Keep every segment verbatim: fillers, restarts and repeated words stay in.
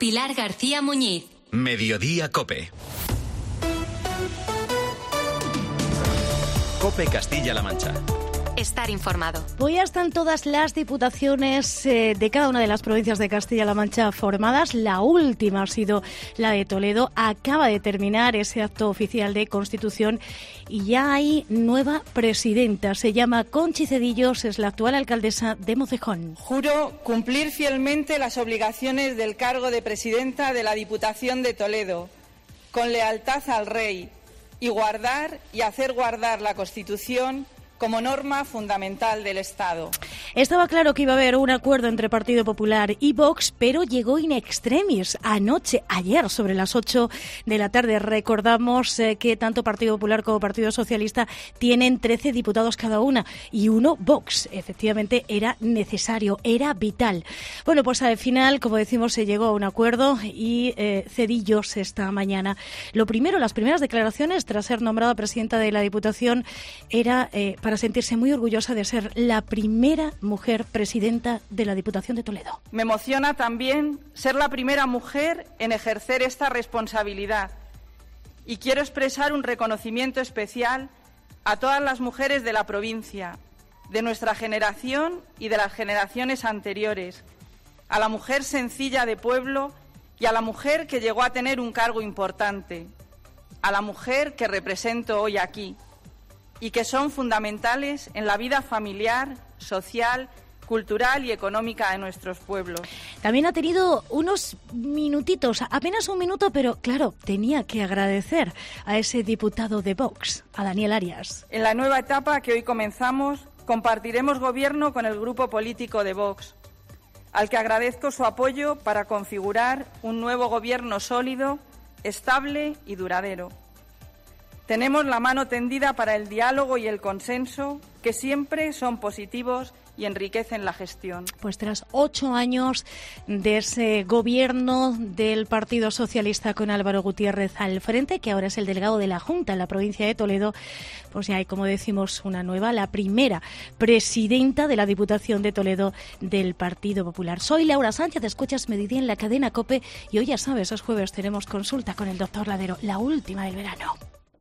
Pilar García Muñiz. Mediodía COPE. COPE Castilla-La Mancha. Estar informado. Hoy ya están todas las diputaciones eh, de cada una de las provincias de Castilla-La Mancha formadas. La última ha sido la de Toledo. Acaba de terminar ese acto oficial de constitución y ya hay nueva presidenta. Se llama Conchi Cedillos, es la actual alcaldesa de Mocejón. Juro cumplir fielmente las obligaciones del cargo de presidenta de la Diputación de Toledo, con lealtad al Rey, y guardar y hacer guardar la Constitución como norma fundamental del Estado. Estaba claro que iba a haber un acuerdo entre Partido Popular y Vox, pero llegó in extremis anoche, ayer, sobre las ocho de la tarde. Recordamos eh, que tanto Partido Popular como Partido Socialista tienen trece diputados cada una y uno Vox. Efectivamente, era necesario, era vital. Bueno, pues al final, como decimos, se llegó a un acuerdo y eh, Cedillos esta mañana. Lo primero, las primeras declaraciones tras ser nombrada presidenta de la Diputación era eh, para sentirse muy orgullosa de ser la primera mujer presidenta de la Diputación de Toledo. Me emociona también ser la primera mujer en ejercer esta responsabilidad y quiero expresar un reconocimiento especial a todas las mujeres de la provincia, de nuestra generación y de las generaciones anteriores, a la mujer sencilla de pueblo y a la mujer que llegó a tener un cargo importante, a la mujer que represento hoy aquí, y que son fundamentales en la vida familiar, social, cultural y económica de nuestros pueblos. También ha tenido unos minutitos, apenas un minuto, pero claro, tenía que agradecer a ese diputado de Vox, a Daniel Arias. En la nueva etapa que hoy comenzamos, compartiremos gobierno con el grupo político de Vox, al que agradezco su apoyo para configurar un nuevo gobierno sólido, estable y duradero. Tenemos la mano tendida para el diálogo y el consenso, que siempre son positivos y enriquecen la gestión. Pues tras ocho años de ese gobierno del Partido Socialista con Álvaro Gutiérrez al frente, que ahora es el delegado de la Junta en la provincia de Toledo, pues ya hay, como decimos, una nueva, la primera presidenta de la Diputación de Toledo del Partido Popular. Soy Laura Sánchez, escuchas Mediodía en la cadena COPE y hoy ya sabes, los jueves tenemos consulta con el doctor Ladero, la última del verano.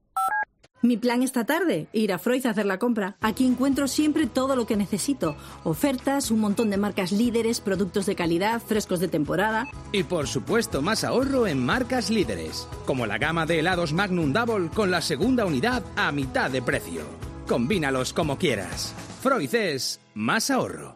Mi plan esta tarde, ir a Freud a hacer la compra. Aquí encuentro siempre todo lo que necesito. Ofertas, un montón de marcas líderes, productos de calidad, frescos de temporada. Y por supuesto más ahorro en marcas líderes, como la gama de helados Magnum Double con la segunda unidad a mitad de precio. Combínalos como quieras. Freud es más ahorro.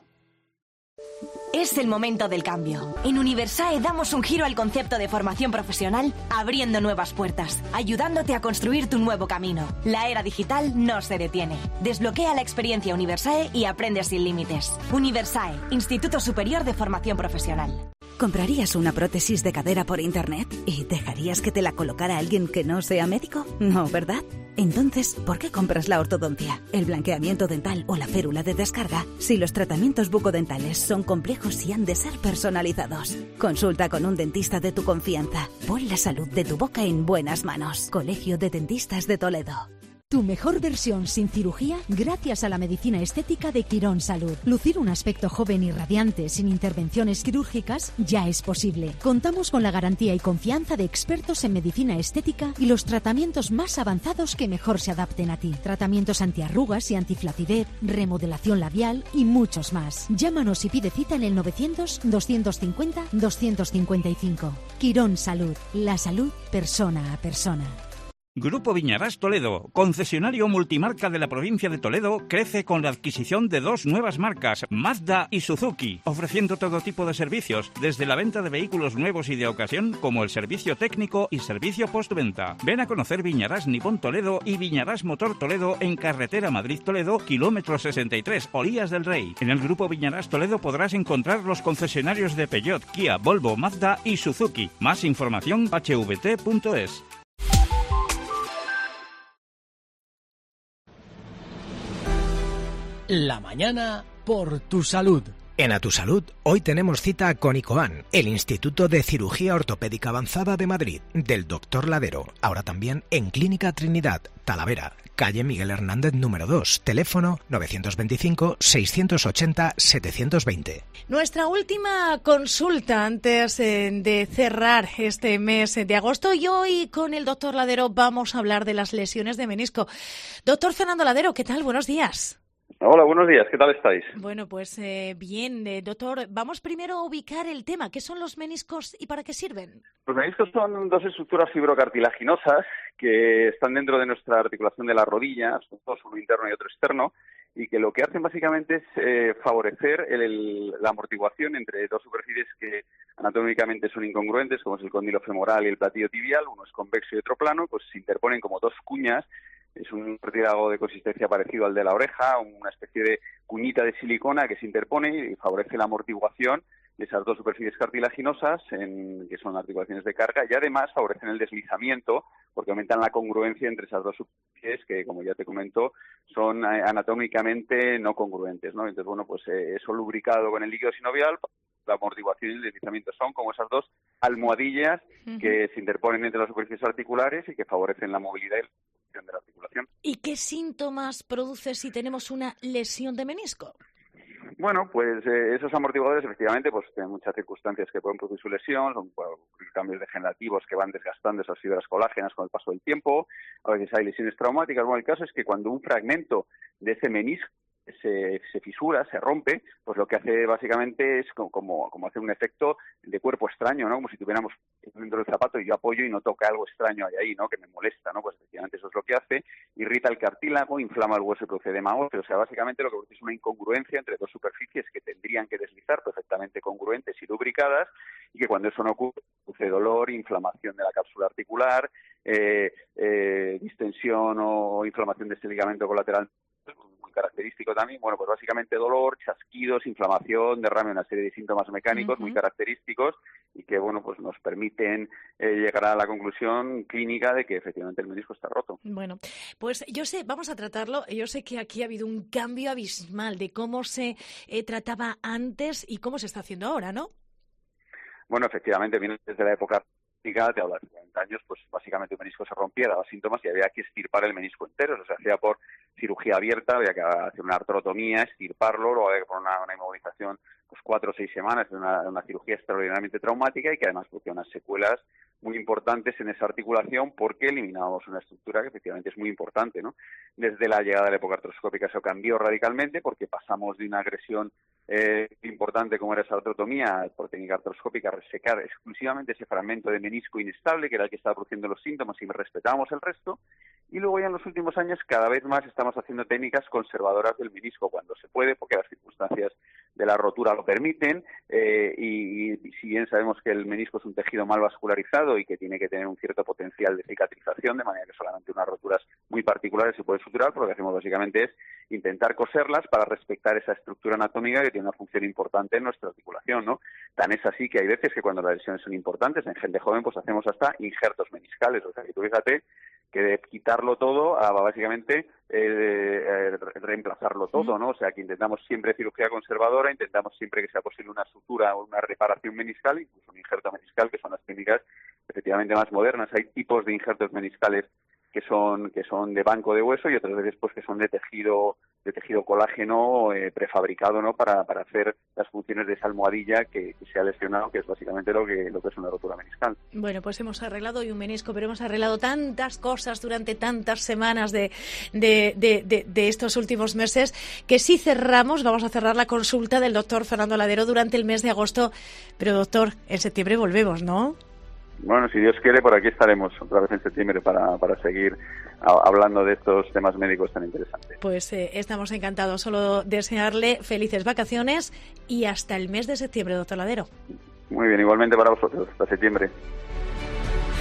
Es el momento del cambio. En Universae damos un giro al concepto de formación profesional, abriendo nuevas puertas, ayudándote a construir tu nuevo camino. La era digital no se detiene. Desbloquea la experiencia Universae y aprende sin límites. Universae, Instituto Superior de Formación Profesional. ¿Comprarías una prótesis de cadera por internet y dejarías que te la colocara alguien que no sea médico? No, ¿verdad? Entonces, ¿por qué compras la ortodoncia, el blanqueamiento dental o la férula de descarga si los tratamientos bucodentales son complejos y han de ser personalizados? Consulta con un dentista de tu confianza. Pon la salud de tu boca en buenas manos. Colegio de Dentistas de Toledo. Tu mejor versión sin cirugía gracias a la medicina estética de Quirón Salud. Lucir un aspecto joven y radiante sin intervenciones quirúrgicas ya es posible. Contamos con la garantía y confianza de expertos en medicina estética y los tratamientos más avanzados que mejor se adapten a ti. Tratamientos antiarrugas y antiflacidez, remodelación labial y muchos más. Llámanos y pide cita en el novecientos, doscientos cincuenta, doscientos cincuenta y cinco. Quirón Salud. La salud persona a persona. Grupo Viñarás Toledo, concesionario multimarca de la provincia de Toledo, crece con la adquisición de dos nuevas marcas, Mazda y Suzuki, ofreciendo todo tipo de servicios, desde la venta de vehículos nuevos y de ocasión, como el servicio técnico y servicio postventa. Ven a conocer Viñarás Nippon Toledo y Viñarás Motor Toledo en carretera Madrid-Toledo, kilómetro sesenta y tres, Olías del Rey. En el Grupo Viñarás Toledo podrás encontrar los concesionarios de Peugeot, Kia, Volvo, Mazda y Suzuki. Más información h v t punto es. La mañana por tu salud. En A Tu Salud, hoy tenemos cita con ICOAN, el Instituto de Cirugía Ortopédica Avanzada de Madrid, del doctor Ladero, ahora también en Clínica Trinidad, Talavera, calle Miguel Hernández número dos, teléfono novecientos veinticinco, seiscientos ochenta, setecientos veinte. Nuestra última consulta antes eh, de cerrar este mes de agosto, y hoy con el doctor Ladero vamos a hablar de las lesiones de menisco. Doctor Fernando Ladero, ¿qué tal? Buenos días. Hola, buenos días. ¿Qué tal estáis? Bueno, pues eh, bien, eh, doctor. Vamos primero a ubicar el tema. ¿Qué son los meniscos y para qué sirven? Los meniscos son dos estructuras fibrocartilaginosas que están dentro de nuestra articulación de la rodilla, son dos, uno interno y otro externo, y que lo que hacen básicamente es eh, favorecer el, el, la amortiguación entre dos superficies que anatómicamente son incongruentes, como es el cóndilo femoral y el platillo tibial. Uno es convexo y otro plano, pues se interponen como dos cuñas. Es un cartílago de consistencia parecido al de la oreja, una especie de cuñita de silicona que se interpone y favorece la amortiguación de esas dos superficies cartilaginosas, en, que son articulaciones de carga, y además favorecen el deslizamiento porque aumentan la congruencia entre esas dos superficies que, como ya te comento, son anatómicamente no congruentes, ¿no? Entonces, bueno, pues eh, eso lubricado con el líquido sinovial, la amortiguación y el deslizamiento son como esas dos almohadillas uh-huh. que se interponen entre las superficies articulares y que favorecen la movilidad y la de la articulación. ¿Y qué síntomas produce si tenemos una lesión de menisco? Bueno, pues eh, esos amortiguadores efectivamente pues tienen muchas circunstancias que pueden producir su lesión, son pues, cambios degenerativos que van desgastando esas fibras colágenas con el paso del tiempo, a veces hay lesiones traumáticas. Bueno, el caso es que cuando un fragmento de ese menisco Se, se fisura, se rompe, pues lo que hace básicamente es como, como, como hacer un efecto de cuerpo extraño, ¿no? Como si tuviéramos dentro del zapato y yo apoyo y no toca algo extraño ahí, ahí, ¿no? Que me molesta, ¿no? Pues efectivamente eso es lo que hace, irrita el cartílago, inflama el hueso y produce edema óseo. O sea, básicamente lo que produce es una incongruencia entre dos superficies que tendrían que deslizar perfectamente congruentes y lubricadas, y que cuando eso no ocurre, produce dolor, inflamación de la cápsula articular, eh, eh, distensión o inflamación de este ligamento colateral característico también, bueno, pues básicamente dolor, chasquidos, inflamación, derrame, una serie de síntomas mecánicos uh-huh. muy característicos y que, bueno, pues nos permiten eh, llegar a la conclusión clínica de que efectivamente el menisco está roto. Bueno, pues yo sé, vamos a tratarlo, yo sé que aquí ha habido un cambio abismal de cómo se eh, trataba antes y cómo se está haciendo ahora, ¿no? Bueno, efectivamente, viene desde la época te habla de cuarenta años, pues básicamente el menisco se rompía, daba síntomas y había que extirpar el menisco entero. Eso se hacía por cirugía abierta, había que hacer una artrotomía, extirparlo, luego había que poner una, una inmovilización pues cuatro o seis semanas, una, una cirugía extraordinariamente traumática y que además producía unas secuelas muy importantes en esa articulación porque eliminábamos una estructura que efectivamente es muy importante, ¿no? Desde la llegada de la época artroscópica eso cambió radicalmente porque pasamos de una agresión eh, importante como era esa artrotomía por técnica artroscópica a resecar exclusivamente ese fragmento de menisco inestable que era el que estaba produciendo los síntomas y respetábamos el resto, y luego ya en los últimos años cada vez más estamos haciendo técnicas conservadoras del menisco cuando se puede porque las circunstancias de la rotura lo permiten eh, y, y si bien sabemos que el menisco es un tejido mal vascularizado y que tiene que tener un cierto potencial de cicatrización, de manera que solamente unas roturas muy particulares se pueden suturar, pero lo que hacemos básicamente es intentar coserlas para respetar esa estructura anatómica que tiene una función importante en nuestra articulación, ¿no? Tan es así que hay veces que cuando las lesiones son importantes, en gente joven, pues hacemos hasta injertos meniscales, o sea que tú fíjate que de quitarlo todo a básicamente eh, eh, reemplazarlo todo, ¿no? O sea que intentamos siempre cirugía conservadora, intentamos siempre que sea posible una sutura o una reparación meniscal, incluso un injerto meniscal, que son las técnicas efectivamente más modernas. Hay tipos de injertos meniscales que son que son de banco de hueso y otras veces pues que son de tejido de tejido colágeno eh, prefabricado, ¿no? Para, para hacer las funciones de esa almohadilla que, que se ha lesionado, que es básicamente lo que lo que es una rotura meniscal. Bueno, pues hemos arreglado hoy un menisco, pero hemos arreglado tantas cosas durante tantas semanas de, de, de, de, de estos últimos meses que si cerramos, vamos a cerrar la consulta del doctor Fernando Ladero durante el mes de agosto. Pero doctor, en septiembre volvemos, ¿no? Bueno, si Dios quiere, por aquí estaremos otra vez en septiembre para, para seguir a, hablando de estos temas médicos tan interesantes. Pues eh, estamos encantados. Solo desearle felices vacaciones y hasta el mes de septiembre, doctor Ladero. Muy bien, igualmente para vosotros. Hasta septiembre.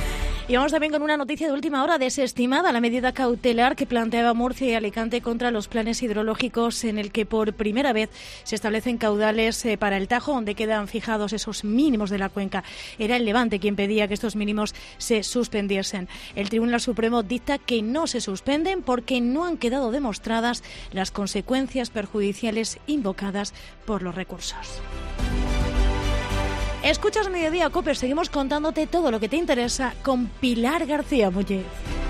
Y vamos también con una noticia de última hora. Desestimada la medida cautelar que planteaba Murcia y Alicante contra los planes hidrológicos, en el que por primera vez se establecen caudales eh, para el Tajo, donde quedan fijados esos mínimos de la cuenca. Era el Levante quien pedía que estos mínimos se suspendiesen. El Tribunal Supremo dicta que no se suspenden porque no han quedado demostradas las consecuencias perjudiciales invocadas por los recursos. Escuchas Mediodía Cope, seguimos contándote todo lo que te interesa con Pilar García Muñiz.